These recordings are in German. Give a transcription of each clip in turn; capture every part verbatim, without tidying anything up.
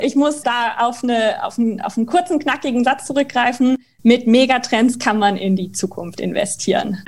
Ich muss da auf, eine, auf, einen, auf einen kurzen, knackigen Satz zurückgreifen. Mit Megatrends kann man in die Zukunft investieren.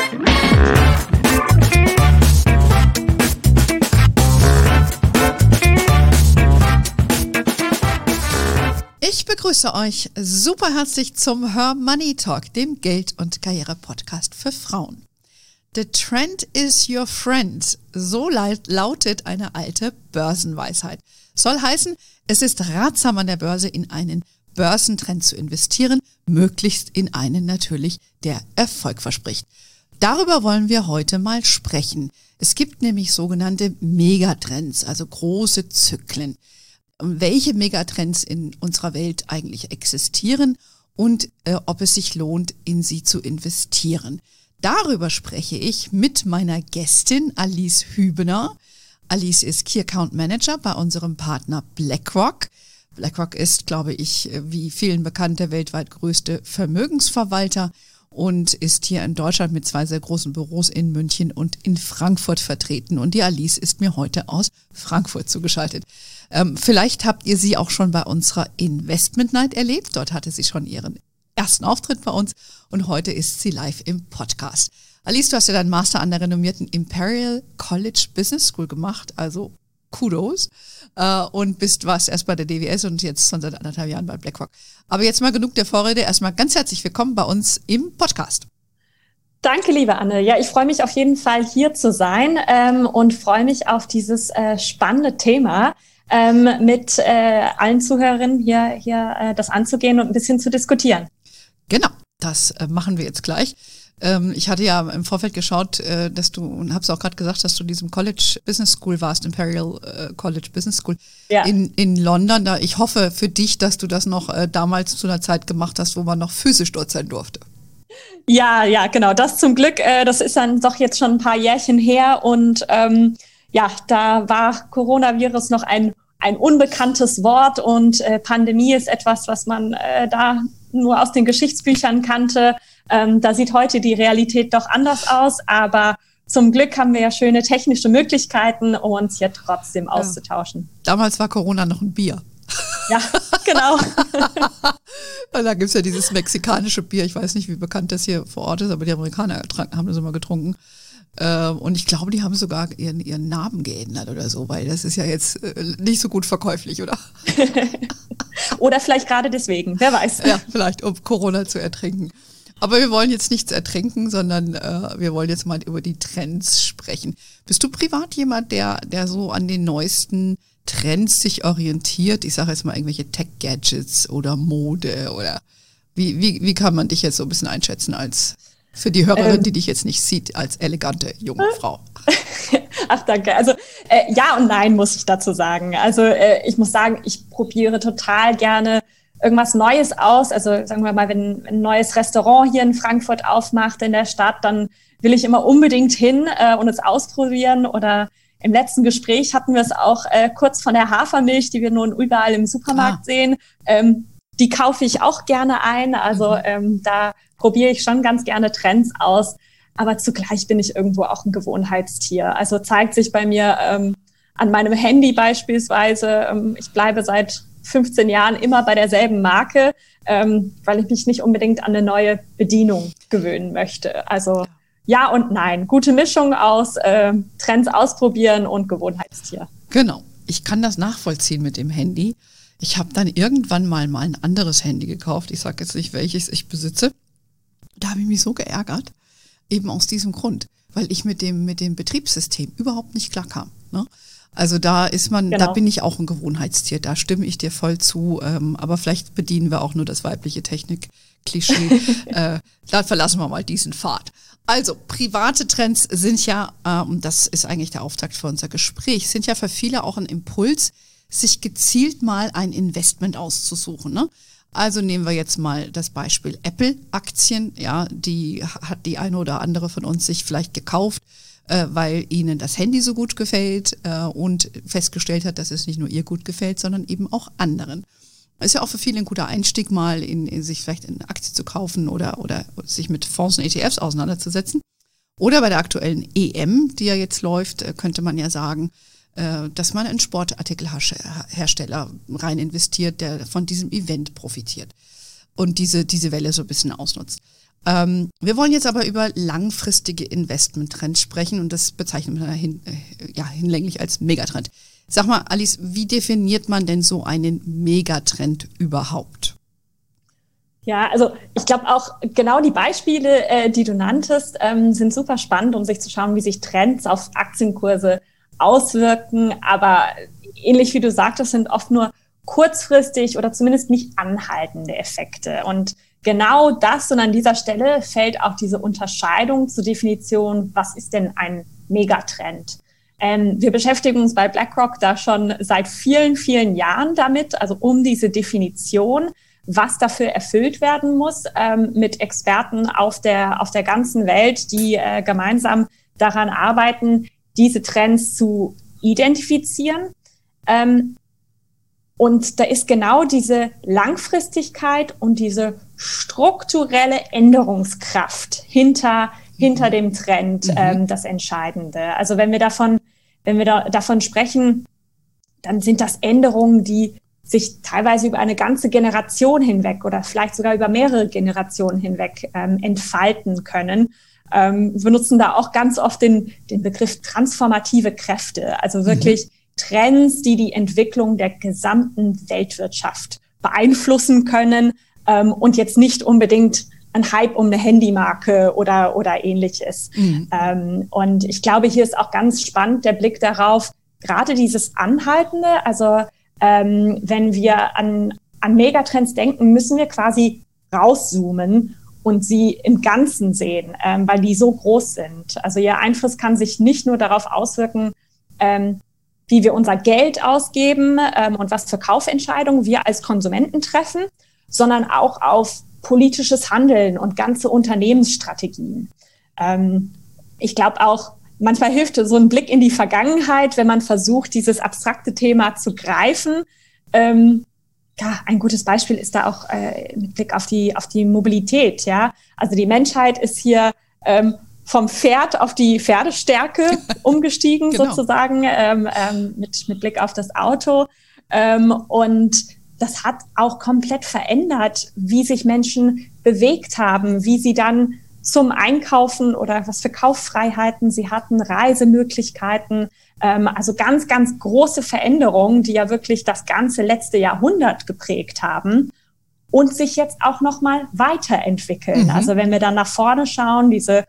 Ich begrüße euch super herzlich zum Her Money Talk, dem Geld- und Karriere-Podcast für Frauen. The trend is your friend. So lautet eine alte Börsenweisheit. Soll heißen, es ist ratsam an der Börse in einen Börsentrend zu investieren, möglichst in einen natürlich, der Erfolg verspricht. Darüber wollen wir heute mal sprechen. Es gibt nämlich sogenannte Megatrends, also große Zyklen. Welche Megatrends in unserer Welt eigentlich existieren und äh, ob es sich lohnt, in sie zu investieren. Darüber spreche ich mit meiner Gästin Alice Hübener. Alice ist Key Account Manager bei unserem Partner BlackRock. BlackRock ist, glaube ich, wie vielen bekannt, der weltweit größte Vermögensverwalter und ist hier in Deutschland mit zwei sehr großen Büros in München und in Frankfurt vertreten. Und die Alice ist mir heute aus Frankfurt zugeschaltet. Ähm, vielleicht habt ihr sie auch schon bei unserer Investment Night erlebt. Dort hatte sie schon ihren ersten Auftritt bei uns und heute ist sie live im Podcast. Alice, du hast ja deinen Master an der renommierten Imperial College Business School gemacht, also Kudos, äh, und bist warst erst bei der D W S und jetzt schon seit anderthalb Jahren bei BlackRock. Aber jetzt mal genug der Vorrede, erstmal ganz herzlich willkommen bei uns im Podcast. Danke, liebe Anne. Ja, ich freue mich auf jeden Fall hier zu sein ähm, und freue mich auf dieses äh, spannende Thema, ähm, mit äh, allen Zuhörerinnen hier, hier äh, das anzugehen und ein bisschen zu diskutieren. Genau, das äh, machen wir jetzt gleich. Ähm, ich hatte ja im Vorfeld geschaut, äh, dass du, und hab's auch gerade gesagt, dass du in diesem College Business School warst, Imperial äh, College Business School ja. in, in London. Da, ich hoffe für dich, dass du das noch äh, damals zu einer Zeit gemacht hast, wo man noch physisch dort sein durfte. Ja, ja, genau. Das zum Glück, äh, das ist dann doch jetzt schon ein paar Jährchen her und ähm, ja, da war Coronavirus noch ein ein unbekanntes Wort und äh, Pandemie ist etwas, was man äh, da nur aus den Geschichtsbüchern kannte. Ähm, da sieht heute die Realität doch anders aus, aber zum Glück haben wir ja schöne technische Möglichkeiten, um uns hier trotzdem auszutauschen. Ja. Damals war Corona noch ein Bier. Ja, genau. Da gibt's ja dieses mexikanische Bier, ich weiß nicht, wie bekannt das hier vor Ort ist, aber die Amerikaner haben das immer getrunken. Und ich glaube, die haben sogar ihren, ihren Namen geändert oder so, weil das ist ja jetzt nicht so gut verkäuflich, oder? Oder vielleicht gerade deswegen, wer weiß. Ja, vielleicht, um Corona zu ertrinken. Aber wir wollen jetzt nichts ertrinken, sondern äh, wir wollen jetzt mal über die Trends sprechen. Bist du privat jemand, der, der so an den neuesten Trends sich orientiert? Ich sage jetzt mal irgendwelche Tech-Gadgets oder Mode oder wie, wie, wie kann man dich jetzt so ein bisschen einschätzen als für die Hörerin, ähm, die dich jetzt nicht sieht, als elegante junge Frau? Ach, danke. Also äh, ja und nein, muss ich dazu sagen. Also äh, ich muss sagen, ich probiere total gerne irgendwas Neues aus. Also sagen wir mal, wenn ein neues Restaurant hier in Frankfurt aufmacht in der Stadt, dann will ich immer unbedingt hin äh, und es ausprobieren. Oder im letzten Gespräch hatten wir es auch äh, kurz von der Hafermilch, die wir nun überall im Supermarkt ah. sehen. Ähm, die kaufe ich auch gerne ein. Also mhm. ähm, da probiere ich schon ganz gerne Trends aus. Aber zugleich bin ich irgendwo auch ein Gewohnheitstier. Also zeigt sich bei mir ähm, an meinem Handy beispielsweise. Ähm, ich bleibe seit fünfzehn Jahren immer bei derselben Marke, ähm, weil ich mich nicht unbedingt an eine neue Bedienung gewöhnen möchte. Also ja und nein. Gute Mischung aus äh, Trends ausprobieren und Gewohnheitstier. Genau. Ich kann das nachvollziehen mit dem Handy. Ich habe dann irgendwann mal mal ein anderes Handy gekauft. Ich sage jetzt nicht, welches ich besitze. Da habe ich mich so geärgert, eben aus diesem Grund, weil ich mit dem mit dem Betriebssystem überhaupt nicht klarkam. Ne? Also da ist man, genau. Da bin ich auch ein Gewohnheitstier, da stimme ich dir voll zu, ähm, aber vielleicht bedienen wir auch nur das weibliche Technik-Klischee. äh, da verlassen wir mal diesen Pfad. Also private Trends sind ja, äh, und das ist eigentlich der Auftakt für unser Gespräch, sind ja für viele auch ein Impuls, sich gezielt mal ein Investment auszusuchen. Ne? Also nehmen wir jetzt mal das Beispiel Apple-Aktien, ja, die hat die eine oder andere von uns sich vielleicht gekauft, äh, weil ihnen das Handy so gut gefällt äh, und festgestellt hat, dass es nicht nur ihr gut gefällt, sondern eben auch anderen. Ist ja auch für viele ein guter Einstieg, mal in, in sich vielleicht eine Aktie zu kaufen oder, oder sich mit Fonds und E T Fs auseinanderzusetzen. Oder bei der aktuellen E M, die ja jetzt läuft, könnte man ja sagen, äh, dass man in Sportartikelhersteller rein investiert, der von diesem Event profitiert und diese, diese Welle so ein bisschen ausnutzt. Ähm, wir wollen jetzt aber über langfristige Investmenttrends sprechen und das bezeichnet man hin, äh, ja, hinlänglich als Megatrend. Sag mal, Alice, wie definiert man denn so einen Megatrend überhaupt? Ja, also ich glaube auch genau die Beispiele, äh, die du nanntest, ähm, sind super spannend, um sich zu schauen, wie sich Trends auf Aktienkurse auswirken. Aber ähnlich wie du sagtest, sind oft nur kurzfristig oder zumindest nicht anhaltende Effekte. Und genau das und an dieser Stelle fällt auch diese Unterscheidung zur Definition, was ist denn ein Megatrend? Ähm, wir beschäftigen uns bei BlackRock da schon seit vielen, vielen Jahren damit, also um diese Definition, was dafür erfüllt werden muss, ähm, mit Experten auf der, auf der ganzen Welt, die äh, gemeinsam daran arbeiten, diese Trends zu identifizieren. Ähm, und da ist genau diese Langfristigkeit und diese strukturelle Änderungskraft hinter, hinter dem Trend mhm. ähm, das Entscheidende. Also wenn wir davon, wenn wir da, davon sprechen, dann sind das Änderungen, die sich teilweise über eine ganze Generation hinweg oder vielleicht sogar über mehrere Generationen hinweg ähm, entfalten können. Ähm, wir nutzen da auch ganz oft den, den Begriff transformative Kräfte, also wirklich mhm. Trends, die die Entwicklung der gesamten Weltwirtschaft beeinflussen können ähm, und jetzt nicht unbedingt ein Hype um eine Handymarke oder, oder ähnliches. Mhm. Ähm, und ich glaube, hier ist auch ganz spannend der Blick darauf, gerade dieses Anhaltende, also Ähm, wenn wir an, an Megatrends denken, müssen wir quasi rauszoomen und sie im Ganzen sehen, ähm, weil die so groß sind. Also ihr Einfluss kann sich nicht nur darauf auswirken, ähm, wie wir unser Geld ausgeben ähm, und was für Kaufentscheidungen wir als Konsumenten treffen, sondern auch auf politisches Handeln und ganze Unternehmensstrategien. Ähm, ich glaube auch, manchmal hilft so ein Blick in die Vergangenheit, wenn man versucht, dieses abstrakte Thema zu greifen. Ähm, ja, ein gutes Beispiel ist da auch äh, mit Blick auf die auf die Mobilität. Ja, also die Menschheit ist hier ähm, vom Pferd auf die Pferdestärke umgestiegen, genau. sozusagen ähm, ähm, mit mit Blick auf das Auto. Ähm, und das hat auch komplett verändert, wie sich Menschen bewegt haben, wie sie dann zum Einkaufen oder was für Kauffreiheiten sie hatten, Reisemöglichkeiten, ähm, also ganz, ganz große Veränderungen, die ja wirklich das ganze letzte Jahrhundert geprägt haben und sich jetzt auch nochmal weiterentwickeln. Mhm. Also wenn wir dann nach vorne schauen, diese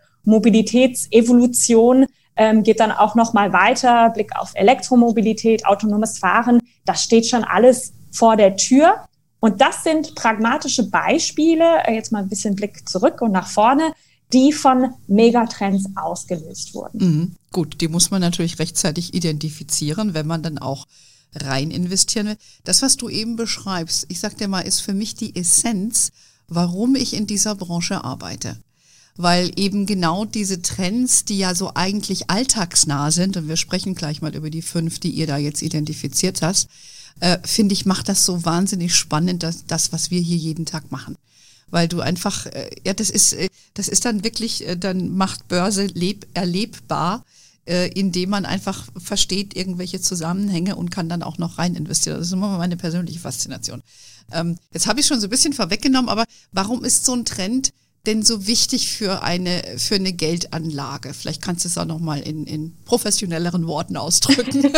Mobilitätsevolution ähm, geht dann auch nochmal weiter, Blick auf Elektromobilität, autonomes Fahren, das steht schon alles vor der Tür. Und das sind pragmatische Beispiele, jetzt mal ein bisschen Blick zurück und nach vorne, die von Megatrends ausgelöst wurden. Mhm. Gut, die muss man natürlich rechtzeitig identifizieren, wenn man dann auch rein investieren will. Das, was du eben beschreibst, ich sag dir mal, ist für mich die Essenz, warum ich in dieser Branche arbeite. Weil eben genau diese Trends, die ja so eigentlich alltagsnah sind, und wir sprechen gleich mal über die fünf, die ihr da jetzt identifiziert hast, äh, finde ich, macht das so wahnsinnig spannend, das, das, was wir hier jeden Tag machen. Weil du einfach, äh, ja, das ist, äh, das ist dann wirklich, äh, dann macht Börse leb, erlebbar, äh, indem man einfach versteht irgendwelche Zusammenhänge und kann dann auch noch rein investieren. Das ist immer meine persönliche Faszination. Ähm, jetzt habe ich schon so ein bisschen vorweggenommen, aber warum ist so ein Trend denn so wichtig für eine, für eine Geldanlage? Vielleicht kannst du es auch nochmal in, in professionelleren Worten ausdrücken.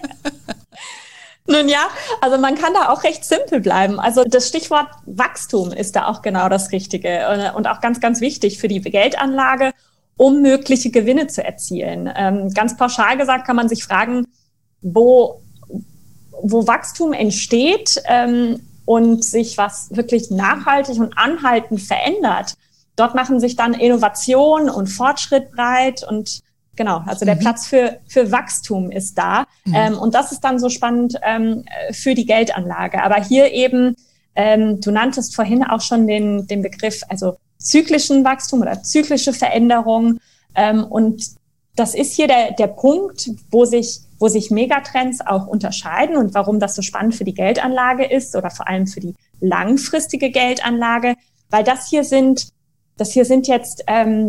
Nun ja, also man kann da auch recht simpel bleiben. Also das Stichwort Wachstum ist da auch genau das Richtige und auch ganz, ganz wichtig für die Geldanlage, um mögliche Gewinne zu erzielen. Ähm, ganz pauschal gesagt kann man sich fragen, wo, wo Wachstum entsteht ähm, und sich was wirklich nachhaltig und anhaltend verändert. Dort machen sich dann Innovation und Fortschritt breit und genau, also der mhm. Platz für für Wachstum ist da. Mhm. Ähm, und das ist dann so spannend ähm, für die Geldanlage. Aber hier eben, ähm, du nanntest vorhin auch schon den, den Begriff, also zyklischen Wachstum oder zyklische Veränderung. Ähm, und das ist hier der, der Punkt, wo sich, wo sich Megatrends auch unterscheiden und warum das so spannend für die Geldanlage ist oder vor allem für die langfristige Geldanlage. Weil das hier sind, das hier sind jetzt, ähm,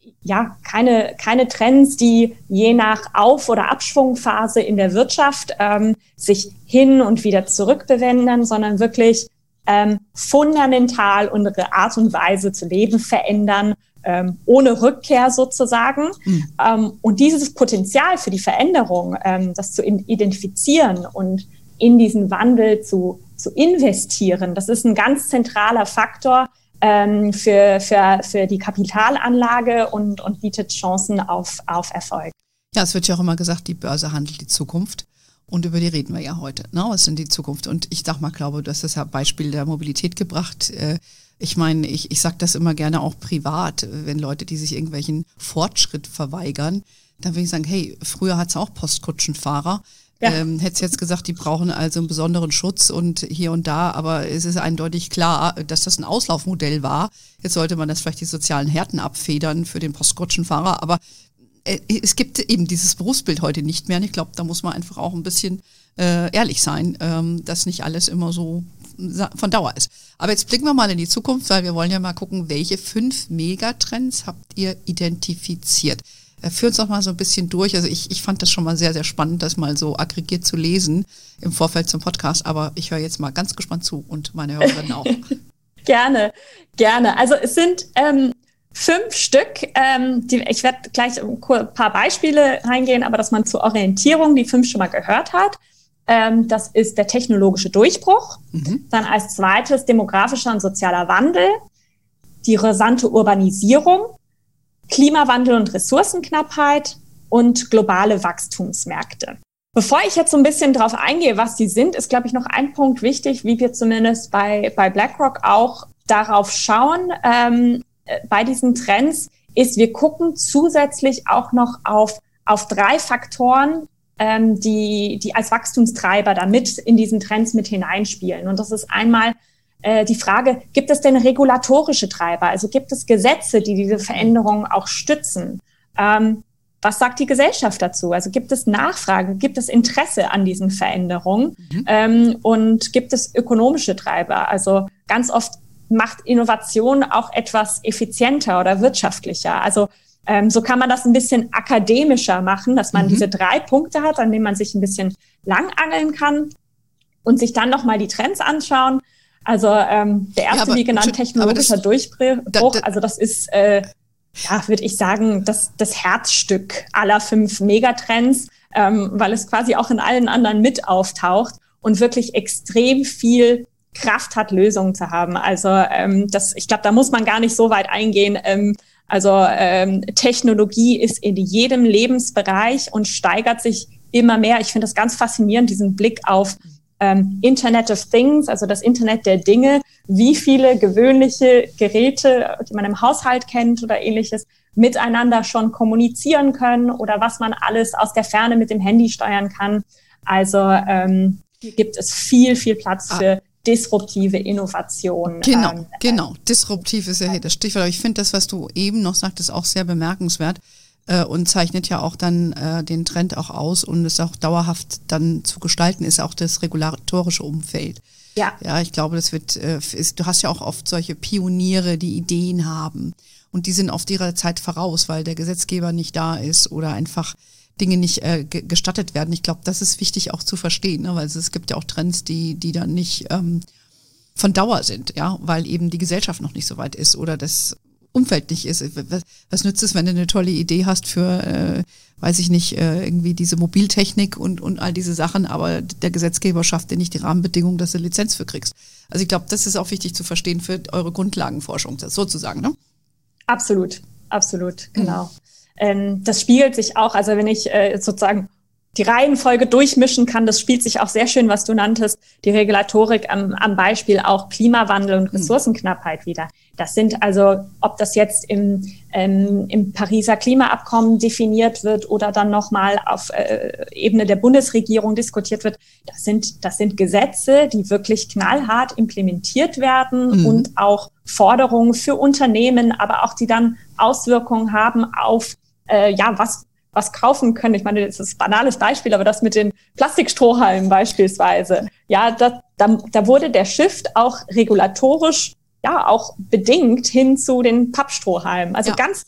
ja, keine, keine Trends, die je nach Auf- oder Abschwungphase in der Wirtschaft ähm, sich hin und wieder zurückbewenden, sondern wirklich ähm, fundamental unsere Art und Weise zu leben verändern, ähm, ohne Rückkehr sozusagen. Mhm. Ähm, und dieses Potenzial für die Veränderung, ähm, das zu identifizieren und in diesen Wandel zu, zu investieren, das ist ein ganz zentraler Faktor, Ähm, für, für, für die Kapitalanlage und, und bietet Chancen auf, auf Erfolg. Ja, es wird ja auch immer gesagt, die Börse handelt die Zukunft. Und über die reden wir ja heute. Ne? Was sind die Zukunft? Und ich sag mal, glaube, du hast das ja Beispiel der Mobilität gebracht. Ich meine, ich, ich sage das immer gerne auch privat, wenn Leute, die sich irgendwelchen Fortschritt verweigern, dann will ich sagen, hey, früher hat es auch Postkutschenfahrer. Ja. Ähm, hätte jetzt gesagt, die brauchen also einen besonderen Schutz und hier und da, aber es ist eindeutig klar, dass das ein Auslaufmodell war. Jetzt sollte man das vielleicht die sozialen Härten abfedern für den Postkutschenfahrer, aber äh, es gibt eben dieses Berufsbild heute nicht mehr und ich glaube, da muss man einfach auch ein bisschen äh, ehrlich sein, ähm, dass nicht alles immer so von Dauer ist. Aber jetzt blicken wir mal in die Zukunft, weil wir wollen ja mal gucken, welche fünf Megatrends habt ihr identifiziert? Führ uns doch mal so ein bisschen durch. Also ich, ich fand das schon mal sehr, sehr spannend, das mal so aggregiert zu lesen im Vorfeld zum Podcast. Aber ich höre jetzt mal ganz gespannt zu und meine Hörerinnen auch. Gerne, gerne. Also es sind ähm, fünf Stück. Ähm, die, ich werde gleich ein paar Beispiele reingehen, aber dass man zur Orientierung die fünf schon mal gehört hat. Ähm, das ist der technologische Durchbruch. Mhm. Dann als zweites demografischer und sozialer Wandel. Die rasante Urbanisierung. Klimawandel und Ressourcenknappheit und globale Wachstumsmärkte. Bevor ich jetzt so ein bisschen drauf eingehe, was die sind, ist, glaube ich, noch ein Punkt wichtig, wie wir zumindest bei, bei BlackRock auch darauf schauen, ähm, bei diesen Trends, ist, wir gucken zusätzlich auch noch auf, auf drei Faktoren, ähm, die, die als Wachstumstreiber da mit in diesen Trends mit hineinspielen. Und das ist einmal die Frage, gibt es denn regulatorische Treiber? Also gibt es Gesetze, die diese Veränderungen auch stützen? Ähm, was sagt die Gesellschaft dazu? Also gibt es Nachfrage? Gibt es Interesse an diesen Veränderungen? Mhm. Ähm, und gibt es ökonomische Treiber? Also ganz oft macht Innovation auch etwas effizienter oder wirtschaftlicher. Also ähm, so kann man das ein bisschen akademischer machen, dass man mhm. diese drei Punkte hat, an denen man sich ein bisschen langangeln kann und sich dann nochmal die Trends anschauen. Also ähm, der erste, ja, aber, wie genannt, technologischer das, Durchbruch, da, da, also das ist, äh, ja, würde ich sagen, das, das Herzstück aller fünf Megatrends, ähm, weil es quasi auch in allen anderen mit auftaucht und wirklich extrem viel Kraft hat, Lösungen zu haben. Also ähm, das, ich glaube, da muss man gar nicht so weit eingehen. Ähm, also ähm, Technologie ist in jedem Lebensbereich und steigert sich immer mehr. Ich finde das ganz faszinierend, diesen Blick auf Ähm, Internet of Things, also das Internet der Dinge, wie viele gewöhnliche Geräte, die man im Haushalt kennt oder ähnliches, miteinander schon kommunizieren können oder was man alles aus der Ferne mit dem Handy steuern kann. Also ähm, hier gibt es viel, viel Platz ah. für disruptive Innovation. Genau, ähm, genau. Disruptiv ist ja hier das Stichwort. Aber ich finde das, was du eben noch sagtest, auch sehr bemerkenswert. Und zeichnet ja auch dann äh, den Trend auch aus und es auch dauerhaft dann zu gestalten ist, auch das regulatorische Umfeld. Ja. Ja, ich glaube, das wird, äh, ist, du hast ja auch oft solche Pioniere, die Ideen haben und die sind oft ihrer Zeit voraus, weil der Gesetzgeber nicht da ist oder einfach Dinge nicht äh, gestattet werden. Ich glaube, das ist wichtig auch zu verstehen, ne? Weil es, es gibt ja auch Trends, die, die dann nicht ähm, von Dauer sind, ja, weil eben die Gesellschaft noch nicht so weit ist oder das Umfeld nicht ist. Was, was nützt es, wenn du eine tolle Idee hast für, äh, weiß ich nicht, äh, irgendwie diese Mobiltechnik und, und all diese Sachen, aber der Gesetzgeber schafft dir nicht die Rahmenbedingungen, dass du Lizenz für kriegst. Also ich glaube, das ist auch wichtig zu verstehen für eure Grundlagenforschung, sozusagen, ne? Absolut, absolut, genau. Mhm. Ähm, das spiegelt sich auch, also wenn ich äh, sozusagen die Reihenfolge durchmischen kann, das spielt sich auch sehr schön, was du nanntest, die Regulatorik am, am Beispiel auch Klimawandel und Ressourcenknappheit wieder. Das sind also, ob das jetzt im, ähm, im Pariser Klimaabkommen definiert wird oder dann nochmal auf äh, Ebene der Bundesregierung diskutiert wird, das sind, das sind Gesetze, die wirklich knallhart implementiert werden mhm. und auch Forderungen für Unternehmen, aber auch die dann Auswirkungen haben auf, äh, ja, was was kaufen können. Ich meine, das ist ein banales Beispiel, aber das mit den Plastikstrohhalmen beispielsweise. Ja, da, da, da wurde der Shift auch regulatorisch ja auch bedingt hin zu den Pappstrohhalmen. Also ja. ganz,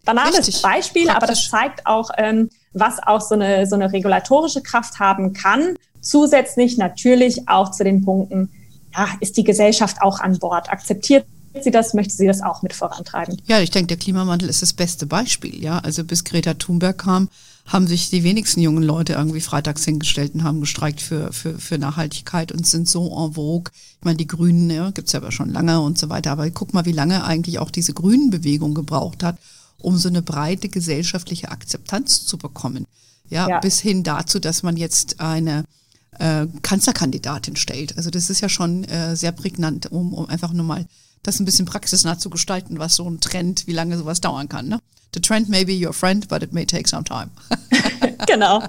banales Richtig. Beispiel, Praktisch. aber das zeigt auch, ähm, was auch so eine, so eine regulatorische Kraft haben kann. Zusätzlich natürlich auch zu den Punkten, ja, ist die Gesellschaft auch an Bord? Akzeptiert sie das? Möchte sie das auch mit vorantreiben? Ja, ich denke, der Klimawandel ist das beste Beispiel. Ja, also bis Greta Thunberg kam, haben sich die wenigsten jungen Leute irgendwie freitags hingestellt und haben gestreikt für für für Nachhaltigkeit und sind so en vogue. Ich meine, die Grünen, ja, gibt's ja aber schon lange und so weiter. Aber guck mal, wie lange eigentlich auch diese Grünen-Bewegung gebraucht hat, um so eine breite gesellschaftliche Akzeptanz zu bekommen. Ja, ja. Bis hin dazu, dass man jetzt eine äh, Kanzlerkandidatin stellt. Also das ist ja schon äh, sehr prägnant, um, um einfach nur mal das ein bisschen praxisnah zu gestalten, was so ein Trend, wie lange sowas dauern kann. Ne? The trend may be your friend, but it may take some time. Genau.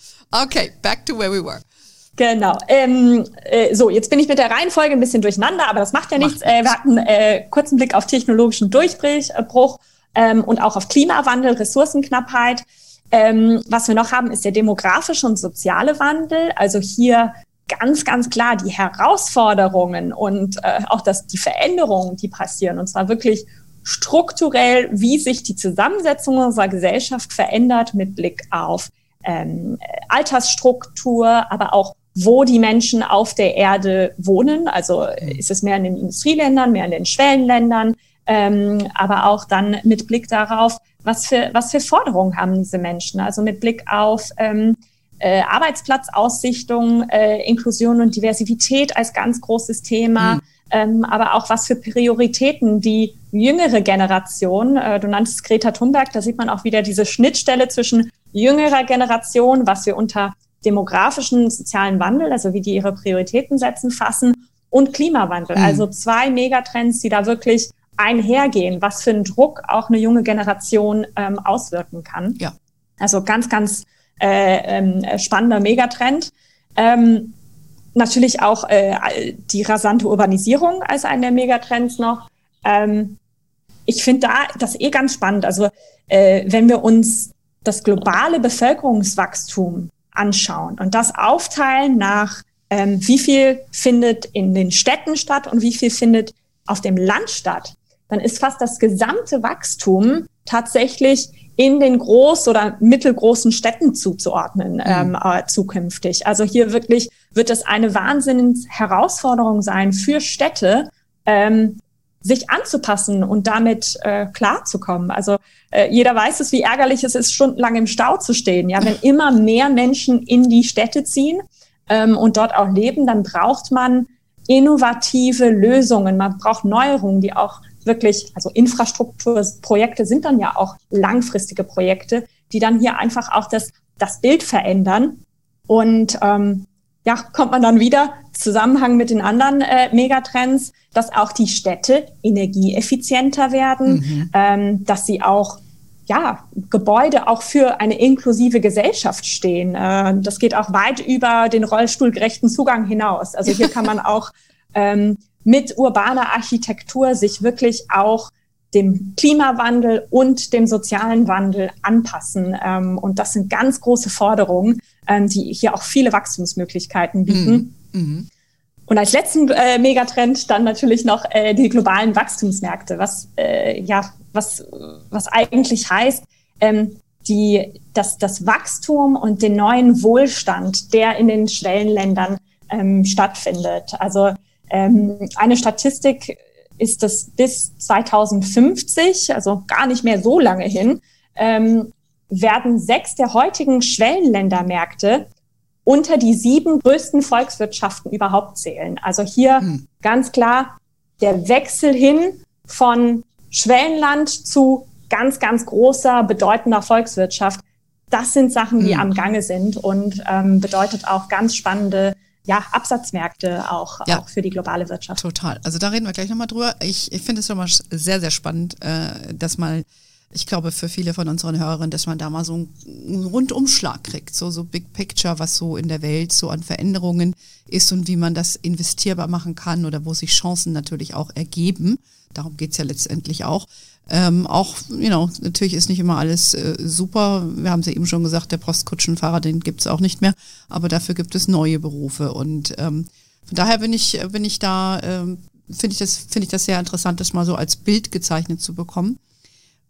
Okay, back to where we were. Genau. Ähm, äh, so, jetzt bin ich mit der Reihenfolge ein bisschen durcheinander, aber das macht ja nichts. Macht nichts. Äh, wir hatten äh, kurzen Blick auf technologischen Durchbruch ähm, und auch auf Klimawandel, Ressourcenknappheit. Ähm, was wir noch haben, ist der demografische und soziale Wandel. Also hier ganz, ganz klar die Herausforderungen und äh, auch das, die Veränderungen, die passieren. Und zwar wirklich strukturell, wie sich die Zusammensetzung unserer Gesellschaft verändert mit Blick auf ähm, Altersstruktur, aber auch, wo die Menschen auf der Erde wohnen. Also ist es mehr in den Industrieländern, mehr in den Schwellenländern, ähm, aber auch dann mit Blick darauf, was für, was für Forderungen haben diese Menschen. Also mit Blick auf ähm, äh, Arbeitsplatzaussichtung, äh, Inklusion und Diversität als ganz großes Thema. Mhm. Ähm, aber auch was für Prioritäten die jüngere Generation, äh, du nanntest Greta Thunberg, da sieht man auch wieder diese Schnittstelle zwischen jüngerer Generation, was wir unter demografischen, sozialen Wandel, also wie die ihre Prioritäten setzen, fassen, und Klimawandel. Mhm. Also zwei Megatrends, die da wirklich einhergehen, was für einen Druck auch eine junge Generation ähm, auswirken kann. Ja. Also ganz, ganz äh, äh, spannender Megatrend. Ähm, Natürlich auch äh, die rasante Urbanisierung als einen der Megatrends noch. Ähm, ich finde da das eh ganz spannend. Also äh, wenn wir uns das globale Bevölkerungswachstum anschauen und das aufteilen nach, ähm, wie viel findet in den Städten statt und wie viel findet auf dem Land statt, dann ist fast das gesamte Wachstum tatsächlich in den groß- oder mittelgroßen Städten zuzuordnen, mhm. ähm, äh, zukünftig. Also hier wirklich wird es eine Wahnsinns-Herausforderung sein für Städte, ähm, sich anzupassen und damit äh, klarzukommen. Also äh, jeder weiß es, wie ärgerlich es ist, stundenlang im Stau zu stehen. Ja, wenn immer mehr Menschen in die Städte ziehen ähm, und dort auch leben, dann braucht man innovative Lösungen. Man braucht Neuerungen, die auch wirklich, also Infrastrukturprojekte sind dann ja auch langfristige Projekte, die dann hier einfach auch das, das Bild verändern. Und ähm, ja, kommt man dann wieder Zusammenhang mit den anderen äh, Megatrends, dass auch die Städte energieeffizienter werden, mhm. ähm, dass sie auch ja, Gebäude auch für eine inklusive Gesellschaft stehen. Äh, das geht auch weit über den rollstuhlgerechten Zugang hinaus. Also hier kann man auch ähm, mit urbaner Architektur sich wirklich auch dem Klimawandel und dem sozialen Wandel anpassen. Ähm, und das sind ganz große Forderungen, ähm, die hier auch viele Wachstumsmöglichkeiten bieten. Mhm. Und als letzten äh, Megatrend dann natürlich noch äh, die globalen Wachstumsmärkte, was äh, ja was was eigentlich heißt, ähm, die das das Wachstum und den neuen Wohlstand, der in den Schwellenländern ähm, stattfindet. Also ähm, eine Statistik ist, dass bis zweitausendfünfzig, also gar nicht mehr so lange hin, ähm, werden sechs der heutigen Schwellenländermärkte unter die sieben größten Volkswirtschaften überhaupt zählen. Also hier hm. ganz klar der Wechsel hin von Schwellenland zu ganz, ganz großer, bedeutender Volkswirtschaft. Das sind Sachen, die hm. am Gange sind und ähm, bedeutet auch ganz spannende ja, Absatzmärkte auch, ja, auch für die globale Wirtschaft. Total. Also da reden wir gleich nochmal drüber. Ich, ich finde es schon mal sehr, sehr spannend, äh, dass mal ich glaube, für viele von unseren Hörerinnen, dass man da mal so einen Rundumschlag kriegt, so, so Big Picture, was so in der Welt so an Veränderungen ist und wie man das investierbar machen kann oder wo sich Chancen natürlich auch ergeben. Darum geht's ja letztendlich auch. Ähm, auch, you know, natürlich ist nicht immer alles äh, super. Wir haben es ja eben schon gesagt, der Postkutschenfahrer, den gibt's auch nicht mehr. Aber dafür gibt es neue Berufe. Und ähm, von daher bin ich, bin ich da, ähm, finde ich das, finde ich das sehr interessant, das mal so als Bild gezeichnet zu bekommen.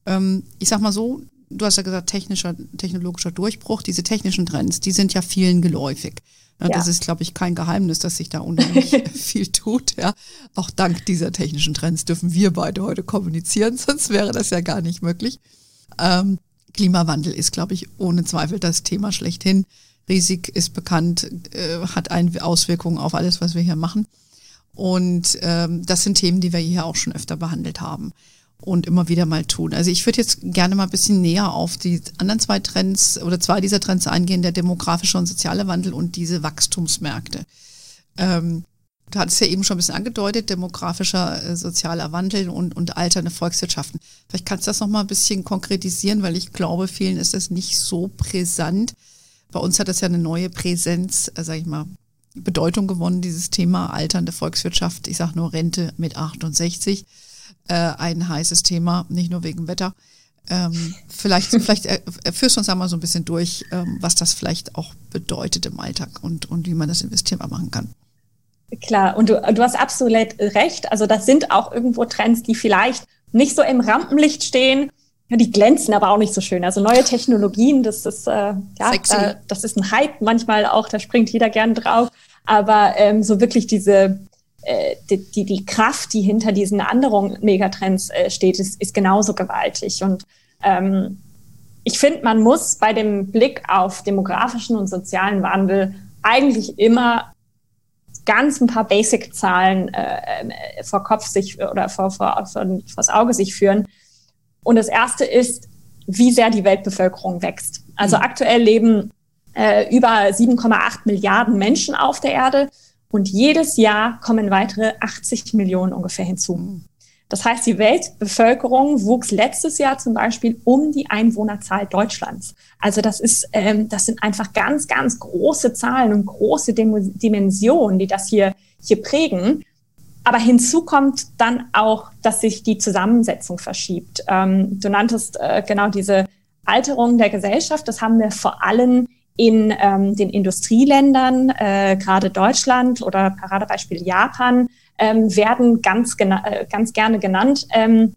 ähm, ich sag mal so, du hast ja gesagt, technischer, technologischer Durchbruch, diese technischen Trends, die sind ja vielen geläufig. Ja, ja. Das ist, glaube ich, kein Geheimnis, dass sich da unheimlich viel tut. Ja. Auch dank dieser technischen Trends dürfen wir beide heute kommunizieren, sonst wäre das ja gar nicht möglich. Ähm, Klimawandel ist, glaube ich, ohne Zweifel das Thema schlechthin. Riesig ist bekannt, äh, hat eine Auswirkungen auf alles, was wir hier machen. Und ähm, das sind Themen, die wir hier auch schon öfter behandelt haben und immer wieder mal tun. Also ich würde jetzt gerne mal ein bisschen näher auf die anderen zwei Trends oder zwei dieser Trends eingehen, der demografische und soziale Wandel und diese Wachstumsmärkte. Ähm, du hattest ja eben schon ein bisschen angedeutet, demografischer, äh, sozialer Wandel und, und alternde Volkswirtschaften. Vielleicht kannst du das noch mal ein bisschen konkretisieren, weil ich glaube, vielen ist das nicht so brisant. Bei uns hat das ja eine neue Präsenz, äh, sage ich mal, Bedeutung gewonnen, dieses Thema alternde Volkswirtschaft. Ich sage nur Rente mit achtundsechzig. Äh, ein heißes Thema, nicht nur wegen Wetter. Ähm, vielleicht vielleicht äh, führst du uns einmal so ein bisschen durch, ähm, was das vielleicht auch bedeutet im Alltag und, und wie man das investirbar machen kann. Klar, und du, du hast absolut recht. Also das sind auch irgendwo Trends, die vielleicht nicht so im Rampenlicht stehen. Ja, die glänzen aber auch nicht so schön. Also neue Technologien, das ist äh, ja, da, das ist ein Hype manchmal auch, da springt jeder gern drauf. Aber ähm, so wirklich diese äh, die, die die Kraft, die hinter diesen anderen Megatrends äh, steht, ist, ist genauso gewaltig. Und ähm, ich finde, man muss bei dem Blick auf demografischen und sozialen Wandel eigentlich immer ganz ein paar Basic-Zahlen äh, vor Kopf sich oder vor, vor, vor vors Auge sich führen. Und das erste ist, wie sehr die Weltbevölkerung wächst. Also mhm. aktuell leben äh, über sieben Komma acht Milliarden Menschen auf der Erde und jedes Jahr kommen weitere achtzig Millionen ungefähr hinzu. Mhm. Das heißt, die Weltbevölkerung wuchs letztes Jahr zum Beispiel um die Einwohnerzahl Deutschlands. Also das ist, ähm, das sind einfach ganz, ganz große Zahlen und große Dem- Dimensionen, die das hier, hier prägen. Aber hinzu kommt dann auch, dass sich die Zusammensetzung verschiebt. Ähm, du nanntest äh, genau diese Alterung der Gesellschaft. Das haben wir vor allem in ähm, den Industrieländern, äh, gerade Deutschland oder Paradebeispiel Japan, ähm, werden ganz, gena- äh, ganz gerne genannt. Ähm,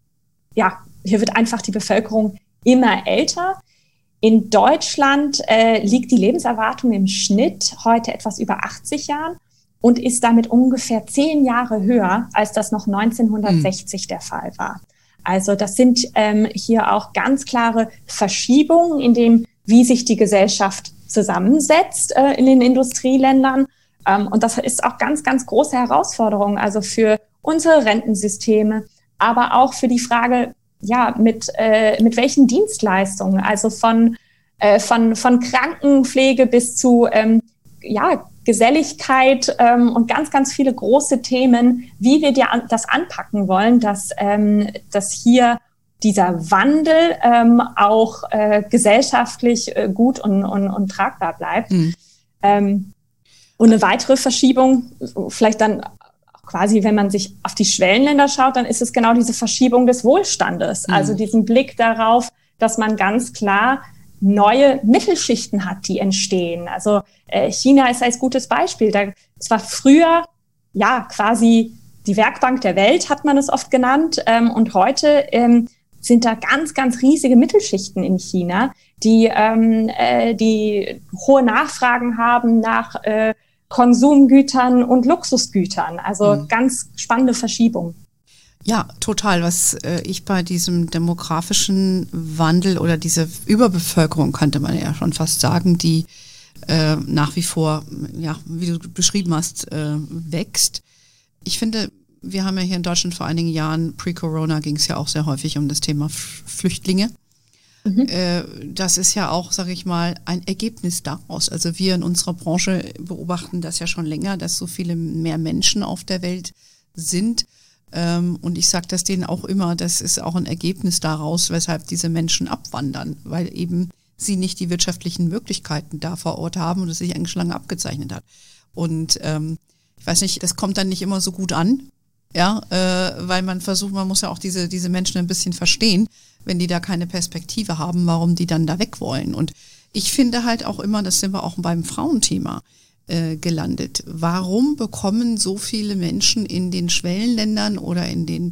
ja, hier wird einfach die Bevölkerung immer älter. In Deutschland äh, liegt die Lebenserwartung im Schnitt heute etwas über achtzig Jahren und ist damit ungefähr zehn Jahre höher, als das noch neunzehnhundertsechzig mhm. der Fall war. Also das sind ähm, hier auch ganz klare Verschiebungen in dem, wie sich die Gesellschaft zusammensetzt äh, in den Industrieländern. Ähm, und das ist auch ganz, ganz große Herausforderung, also für unsere Rentensysteme, aber auch für die Frage, ja, mit, äh, mit welchen Dienstleistungen, also von, äh, von, von Krankenpflege bis zu, ähm, ja, Geselligkeit ähm, und ganz, ganz viele große Themen, wie wir dir an, das anpacken wollen, dass, ähm, dass hier dieser Wandel ähm, auch äh, gesellschaftlich äh, gut und, und, und tragbar bleibt. Mhm. Ähm, und eine weitere Verschiebung, vielleicht dann quasi, wenn man sich auf die Schwellenländer schaut, dann ist es genau diese Verschiebung des Wohlstandes. Mhm. Also diesen Blick darauf, dass man ganz klar neue Mittelschichten hat, die entstehen. Also äh, China ist als gutes Beispiel. Da, es war früher ja quasi die Werkbank der Welt, hat man es oft genannt. Ähm, und heute ähm, sind da ganz, ganz riesige Mittelschichten in China, die, ähm, äh, die hohe Nachfragen haben nach äh, Konsumgütern und Luxusgütern. Also mhm. ganz spannende Verschiebung. Ja, total. Was äh, ich bei diesem demografischen Wandel oder diese Überbevölkerung, könnte man ja schon fast sagen, die äh, nach wie vor, ja, wie du beschrieben hast, äh, wächst. Ich finde, wir haben ja hier in Deutschland vor einigen Jahren, pre-Corona ging es ja auch sehr häufig um das Thema Flüchtlinge. Mhm. Äh, das ist ja auch, sage ich mal, ein Ergebnis daraus. Also wir in unserer Branche beobachten das ja schon länger, dass so viele mehr Menschen auf der Welt sind. Ähm, und ich sage das denen auch immer, das ist auch ein Ergebnis daraus, weshalb diese Menschen abwandern, weil eben sie nicht die wirtschaftlichen Möglichkeiten da vor Ort haben und es sich eigentlich schon lange abgezeichnet hat. Und ähm, ich weiß nicht, das kommt dann nicht immer so gut an, ja, äh, weil man versucht, man muss ja auch diese diese Menschen ein bisschen verstehen, wenn die da keine Perspektive haben, warum die dann da weg wollen. Und ich finde halt auch immer, das sind wir auch beim Frauenthema äh, gelandet. Warum bekommen so viele Menschen in den Schwellenländern oder in den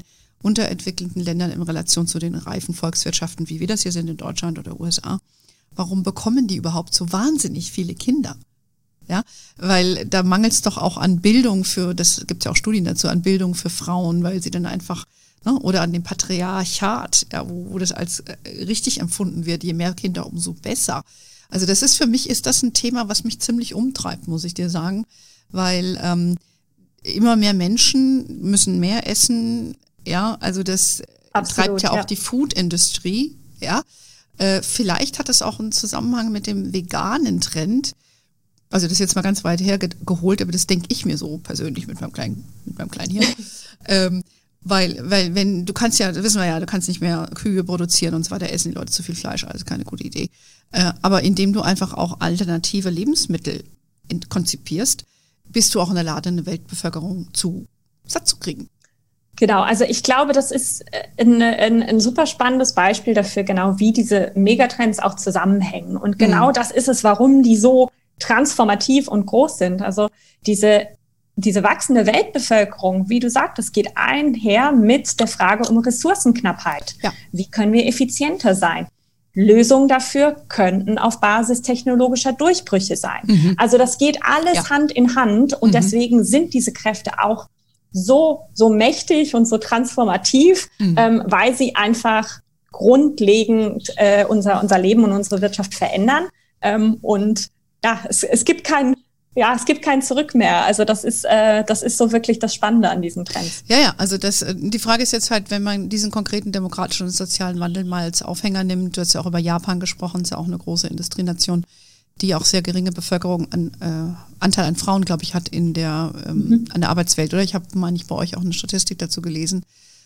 unterentwickelten Ländern in Relation zu den reifen Volkswirtschaften, wie wir das hier sind in Deutschland oder U S A, warum bekommen die überhaupt so wahnsinnig viele Kinder? Ja, weil da mangelt es doch auch an Bildung für, das gibt es ja auch Studien dazu, an Bildung für Frauen, weil sie dann einfach, ne, oder an dem Patriarchat, ja, wo, wo das als äh, richtig empfunden wird, je mehr Kinder, umso besser. Also das ist für mich, ist das ein Thema, was mich ziemlich umtreibt, muss ich dir sagen, weil ähm, immer mehr Menschen müssen mehr essen, ja, also das Absolut, treibt ja auch ja. die Food-Industrie, ja. Äh, vielleicht hat es auch einen Zusammenhang mit dem veganen Trend. Also das ist jetzt mal ganz weit her ge- geholt, aber das denke ich mir so persönlich mit meinem kleinen, mit meinem kleinen Hirn. ähm, weil, weil wenn, du kannst ja, das wissen wir ja, du kannst nicht mehr Kühe produzieren und so weiter, essen die Leute zu viel Fleisch, also keine gute Idee. Äh, aber indem du einfach auch alternative Lebensmittel in, konzipierst, bist du auch in der Lage, eine Weltbevölkerung zu satt zu kriegen. Genau, also ich glaube, das ist ein, ein, ein super spannendes Beispiel dafür, genau wie diese Megatrends auch zusammenhängen. Und genau mhm. das ist es, warum die so transformativ und groß sind. Also diese, diese wachsende Weltbevölkerung, wie du sagtest, geht einher mit der Frage um Ressourcenknappheit. Ja. Wie können wir effizienter sein? Lösungen dafür könnten auf Basis technologischer Durchbrüche sein. Mhm. Also das geht alles ja. Hand in Hand und mhm. deswegen sind diese Kräfte auch so, so mächtig und so transformativ, mhm. ähm, weil sie einfach grundlegend äh, unser, unser Leben und unsere Wirtschaft verändern. Ähm, und ja, es, es gibt kein, ja, es gibt kein Zurück mehr. Also das ist, äh, das ist so wirklich das Spannende an diesen Trends. Ja, ja, also das, die Frage ist jetzt halt, wenn man diesen konkreten demokratischen und sozialen Wandel mal als Aufhänger nimmt, du hast ja auch über Japan gesprochen, ist ja auch eine große Industrienation, die auch sehr geringe Bevölkerung an äh, Anteil an Frauen, glaube ich, hat in der ähm, mhm. an der Arbeitswelt. Oder ich habe mal nicht bei euch auch eine Statistik dazu gelesen.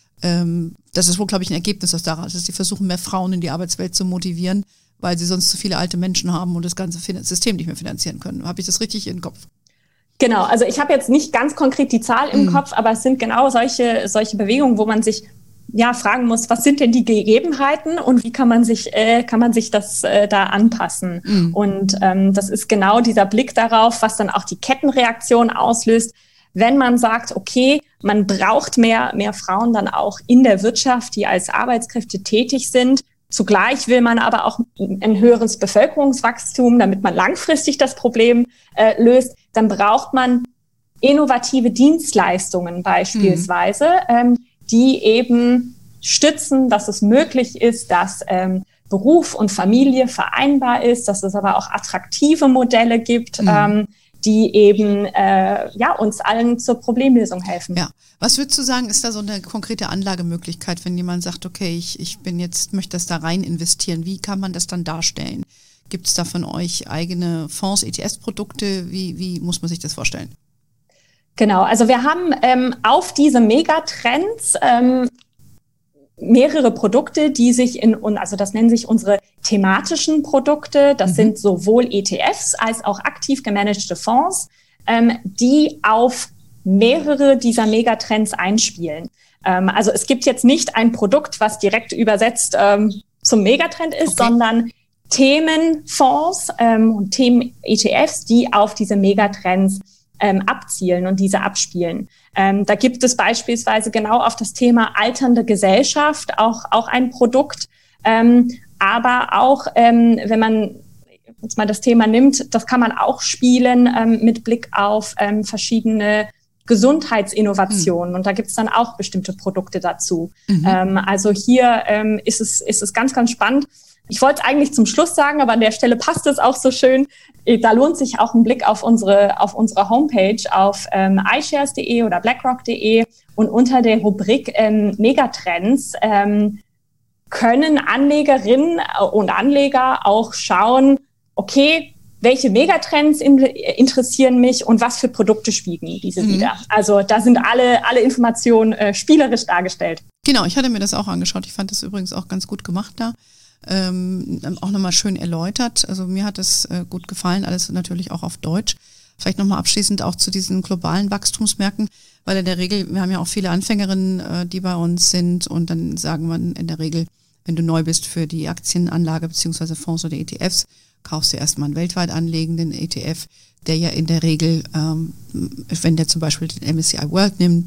Ähm, das ist wohl, glaube ich, ein Ergebnis aus daraus, dass sie versuchen, mehr Frauen in die Arbeitswelt zu motivieren, weil sie sonst zu viele alte Menschen haben und das ganze System nicht mehr finanzieren können. Habe ich das richtig im Kopf? Genau, also ich habe jetzt nicht ganz konkret die Zahl im mhm. Kopf, aber es sind genau solche, solche Bewegungen, wo man sich ja fragen muss, was sind denn die Gegebenheiten und wie kann man sich, äh, kann man sich das äh, da anpassen? Mhm. Und ähm, das ist genau dieser Blick darauf, was dann auch die Kettenreaktion auslöst, wenn man sagt, okay, man braucht mehr, mehr Frauen dann auch in der Wirtschaft, die als Arbeitskräfte tätig sind. Zugleich will man aber auch ein höheres Bevölkerungswachstum, damit man langfristig das Problem äh, löst. Dann braucht man innovative Dienstleistungen beispielsweise, mhm. ähm, die eben stützen, dass es möglich ist, dass ähm, Beruf und Familie vereinbar ist, dass es aber auch attraktive Modelle gibt, mhm. ähm, die eben äh, ja uns allen zur Problemlösung helfen. Ja. Was würdest du sagen, ist da so eine konkrete Anlagemöglichkeit, wenn jemand sagt, okay, ich, ich bin jetzt, möchte das da rein investieren, wie kann man das dann darstellen? Gibt es da von euch eigene Fonds, E T F-Produkte? Wie, wie muss man sich das vorstellen? Genau, also wir haben ähm, auf diese Megatrends ähm, mehrere Produkte, die sich in, also das nennen sich unsere thematischen Produkte, das mhm. sind sowohl E T Fs als auch aktiv gemanagte Fonds, ähm, die auf mehrere dieser Megatrends einspielen. Ähm, also es gibt jetzt nicht ein Produkt, was direkt übersetzt ähm, zum Megatrend ist, okay. sondern Themenfonds ähm, und Themen-E T Fs, die auf diese Megatrends ähm, abzielen und diese abspielen. Ähm, da gibt es beispielsweise genau auf das Thema alternde Gesellschaft auch, auch ein Produkt, ähm, aber auch, ähm, wenn man jetzt mal das Thema nimmt, das kann man auch spielen ähm, mit Blick auf ähm, verschiedene Gesundheitsinnovationen. Mhm. Und da gibt es dann auch bestimmte Produkte dazu. Mhm. Ähm, also hier ähm, ist es, ist es ganz, ganz spannend. Ich wollte es eigentlich zum Schluss sagen, aber an der Stelle passt es auch so schön. Da lohnt sich auch ein Blick auf unsere, auf unsere Homepage auf ähm, iShares punkt de oder BlackRock punkt de und unter der Rubrik ähm, Megatrends ähm, können Anlegerinnen und Anleger auch schauen, okay, welche Megatrends in, interessieren mich und was für Produkte spiegeln diese mhm. wieder. Also da sind alle, alle Informationen äh, spielerisch dargestellt. Genau, ich hatte mir das auch angeschaut. Ich fand das übrigens auch ganz gut gemacht da. Ähm, auch nochmal schön erläutert. Also mir hat das äh, gut gefallen, alles natürlich auch auf Deutsch. Vielleicht nochmal abschließend auch zu diesen globalen Wachstumsmärkten, weil in der Regel, wir haben ja auch viele Anfängerinnen, äh, die bei uns sind und dann sagen wir in der Regel, wenn du neu bist für die Aktienanlage beziehungsweise Fonds oder E T Fs, kaufst du erstmal einen weltweit anlegenden E T F, der ja in der Regel, ähm, wenn der zum Beispiel den M S C I World nimmt,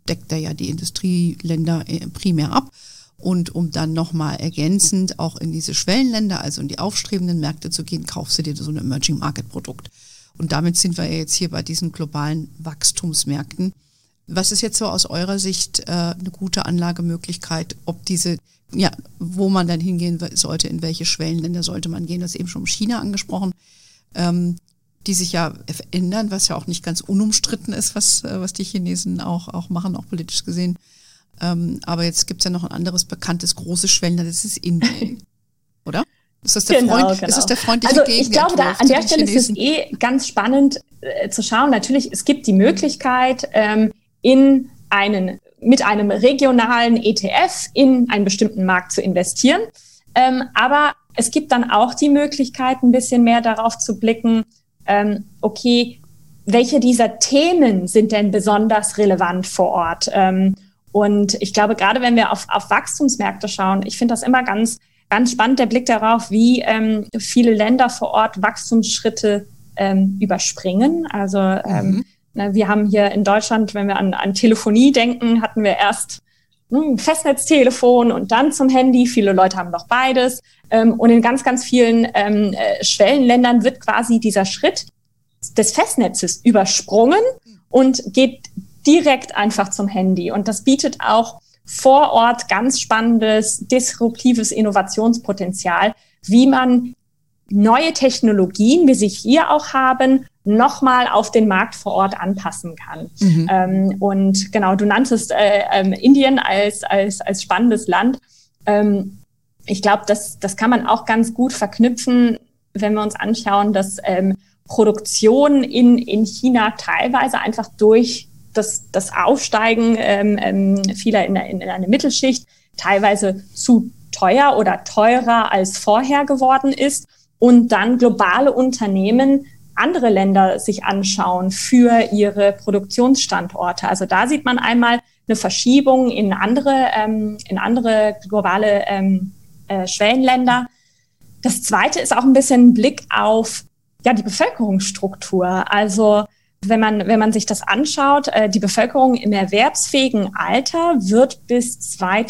deckt er ja die Industrieländer primär ab. Und um dann nochmal ergänzend auch in diese Schwellenländer, also in die aufstrebenden Märkte zu gehen, kaufst du dir so ein Emerging Market Produkt. Und damit sind wir ja jetzt hier bei diesen globalen Wachstumsmärkten. Was ist jetzt so aus eurer Sicht äh, eine gute Anlagemöglichkeit, ob diese, ja, wo man dann hingehen sollte, in welche Schwellenländer sollte man gehen? Das ist eben schon China angesprochen, ähm, die sich ja verändern, was ja auch nicht ganz unumstritten ist, was, äh, was die Chinesen auch, auch machen, auch politisch gesehen. Ähm, aber jetzt gibt's ja noch ein anderes bekanntes großes Schwellenland, das ist Indien, oder? Ist das der, genau, Freund, genau. Ist das der freundliche Also ich glaube, da, an der Stelle Chinesen? ist es eh ganz spannend äh, zu schauen. Natürlich, es gibt die Möglichkeit, ähm, in einen, mit einem regionalen E T F in einen bestimmten Markt zu investieren. Ähm, aber es gibt dann auch die Möglichkeit, ein bisschen mehr darauf zu blicken, ähm, okay, welche dieser Themen sind denn besonders relevant vor Ort? Ähm, Und ich glaube, gerade wenn wir auf, auf Wachstumsmärkte schauen, ich finde das immer ganz, ganz spannend, der Blick darauf, wie ähm, viele Länder vor Ort Wachstumsschritte ähm, überspringen. Also ähm, mhm. na, wir haben hier in Deutschland, wenn wir an, an Telefonie denken, hatten wir erst ein Festnetztelefon und dann zum Handy. Viele Leute haben noch beides. Ähm, und in ganz, ganz vielen ähm, äh, Schwellenländern wird quasi dieser Schritt des Festnetzes übersprungen und geht direkt einfach zum Handy. Und das bietet auch vor Ort ganz spannendes, disruptives Innovationspotenzial, wie man neue Technologien, wie sie hier auch haben, nochmal auf den Markt vor Ort anpassen kann. Mhm. Ähm, und genau, du nanntest äh, ähm, Indien als, als, als spannendes Land. Ähm, ich glaube, das, das kann man auch ganz gut verknüpfen, wenn wir uns anschauen, dass ähm, Produktion in, in China teilweise einfach durch Das, das Aufsteigen ähm, vieler in, in, in eine Mittelschicht teilweise zu teuer oder teurer als vorher geworden ist und dann globale Unternehmen andere Länder sich anschauen für ihre Produktionsstandorte. Also da sieht man einmal eine Verschiebung in andere, ähm, in andere globale ähm, äh, Schwellenländer. Das Zweite ist auch ein bisschen ein Blick auf ja, die Bevölkerungsstruktur. Also Wenn man, wenn man sich das anschaut, äh, die Bevölkerung im erwerbsfähigen Alter wird bis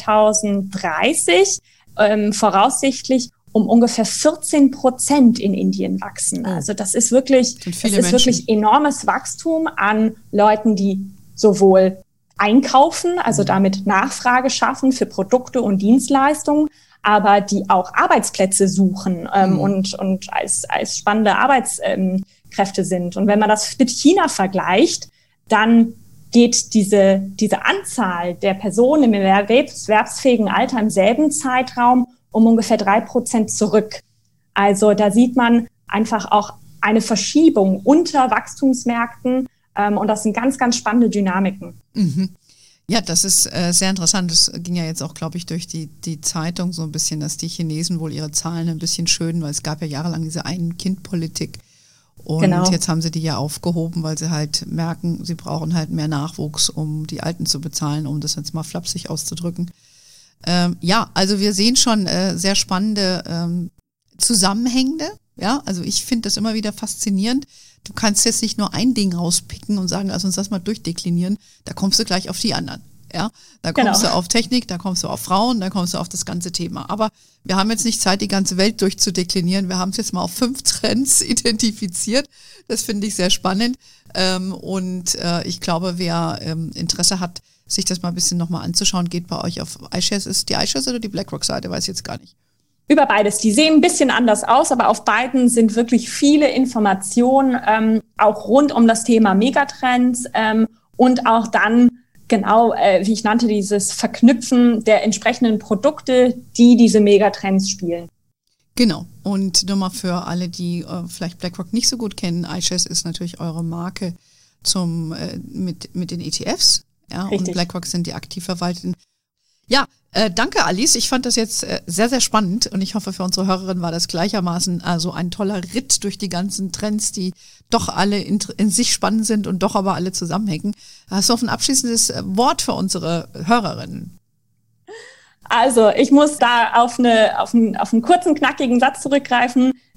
zweitausenddreißig ähm, voraussichtlich um ungefähr vierzehn Prozent in Indien wachsen. Oh. Also das ist wirklich, das ist wirklich enormes Wachstum an Leuten, die sowohl einkaufen, also mhm. damit Nachfrage schaffen für Produkte und Dienstleistungen, aber die auch Arbeitsplätze suchen ähm, mhm. und, und als, als spannende Arbeits ähm, Kräfte sind. Und wenn man das mit China vergleicht, dann geht diese, diese Anzahl der Personen im erwerbsfähigen Alter im selben Zeitraum um ungefähr drei Prozent zurück. Also da sieht man einfach auch eine Verschiebung unter Wachstumsmärkten ähm, und das sind ganz, ganz spannende Dynamiken. Mhm. Ja, das ist äh, sehr interessant. Das ging ja jetzt auch, glaube ich, durch die, die Zeitung so ein bisschen, dass die Chinesen wohl ihre Zahlen ein bisschen schönen, weil es gab ja jahrelang diese Ein-Kind-Politik. Und genau. Jetzt haben sie die ja aufgehoben, weil sie halt merken, sie brauchen halt mehr Nachwuchs, um die Alten zu bezahlen, um das jetzt mal flapsig auszudrücken. Ähm, ja, also wir sehen schon äh, sehr spannende ähm, Zusammenhänge. Ja, also ich finde das immer wieder faszinierend. Du kannst jetzt nicht nur ein Ding rauspicken und sagen, lass uns das mal durchdeklinieren. Da kommst du gleich auf die anderen. Ja, da kommst genau. du auf Technik, da kommst du auf Frauen, da kommst du auf das ganze Thema. Aber wir haben jetzt nicht Zeit, die ganze Welt durchzudeklinieren. Wir haben es jetzt mal auf fünf Trends identifiziert. Das finde ich sehr spannend. Ähm, und äh, ich glaube, wer ähm, Interesse hat, sich das mal ein bisschen nochmal anzuschauen, geht bei euch auf iShares. Ist die iShares oder die BlackRock-Seite? Weiß ich jetzt gar nicht. Über beides. Die sehen ein bisschen anders aus, aber auf beiden sind wirklich viele Informationen, ähm, auch rund um das Thema Megatrends ähm, und auch dann genau, äh, wie ich nannte, dieses Verknüpfen der entsprechenden Produkte, die diese Megatrends spielen. Genau. Und nur mal für alle, die äh, vielleicht BlackRock nicht so gut kennen, iShares ist natürlich eure Marke zum äh, mit mit den E T Fs. Ja, Richtig. Und BlackRock sind die aktiv verwalteten. Ja, äh, danke Alice. Ich fand das jetzt äh, sehr, sehr spannend und ich hoffe, für unsere Hörerin war das gleichermaßen also ein toller Ritt durch die ganzen Trends, die doch alle in, in sich spannend sind und doch aber alle zusammenhängen. Hast du noch ein abschließendes Wort für unsere Hörerinnen? Also ich muss da auf, eine, auf, einen, auf einen kurzen, knackigen Satz zurückgreifen.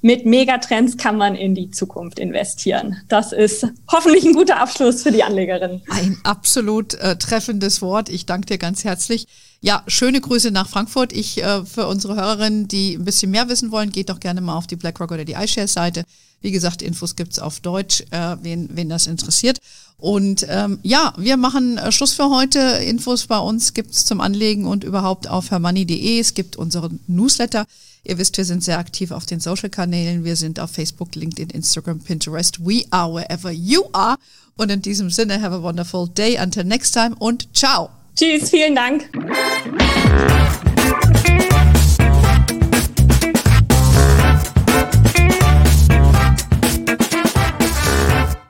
mit Megatrends kann man in die Zukunft investieren. Das ist hoffentlich ein guter Abschluss für die Anlegerin. Ein absolut äh, treffendes Wort. Ich danke dir ganz herzlich. Ja, schöne Grüße nach Frankfurt. Ich äh, für unsere Hörerinnen, die ein bisschen mehr wissen wollen, geht doch gerne mal auf die BlackRock oder die iShares-Seite. Wie gesagt, Infos gibt's auf Deutsch, äh, wen, wen das interessiert. Und ähm, ja, wir machen äh, Schluss für heute. Infos bei uns gibt's zum Anlegen und überhaupt auf hermoney punkt de. Es gibt unseren Newsletter. Ihr wisst, wir sind sehr aktiv auf den Social-Kanälen. Wir sind auf Facebook, LinkedIn, Instagram, Pinterest. We are wherever you are. Und in diesem Sinne, have a wonderful day. Until next time und ciao. Tschüss, vielen Dank.